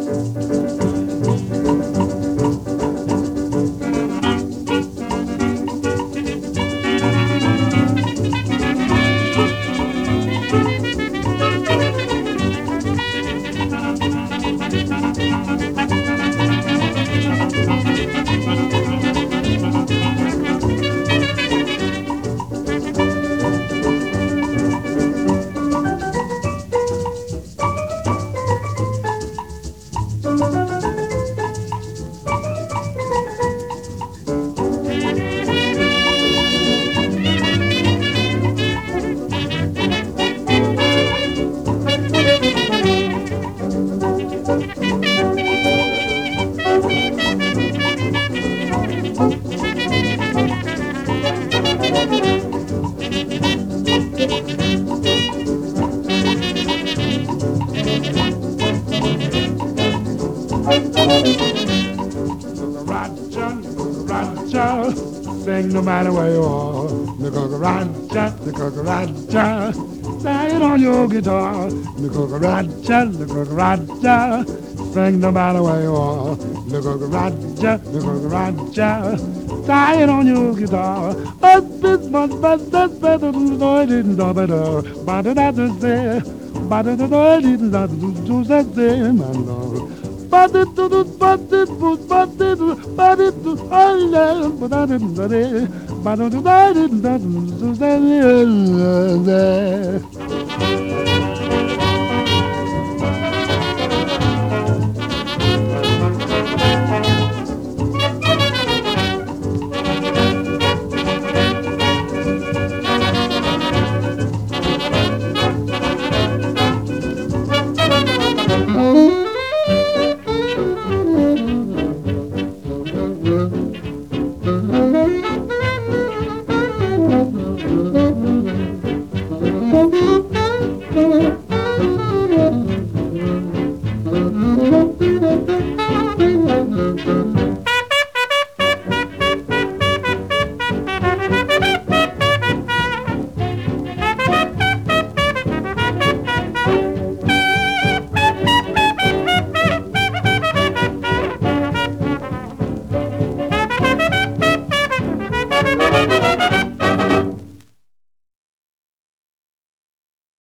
Sing no matter where you are. The cucaracha, sing on your guitar. The cucaracha, sing no matter where you are. The cucaracha, sing on your guitar. But this much, but that's better than the didn't do better. But that's it, but the didn't do that thing, man. But it to do, but it was, but it to all that, but I didn't do it, but I didn't do that.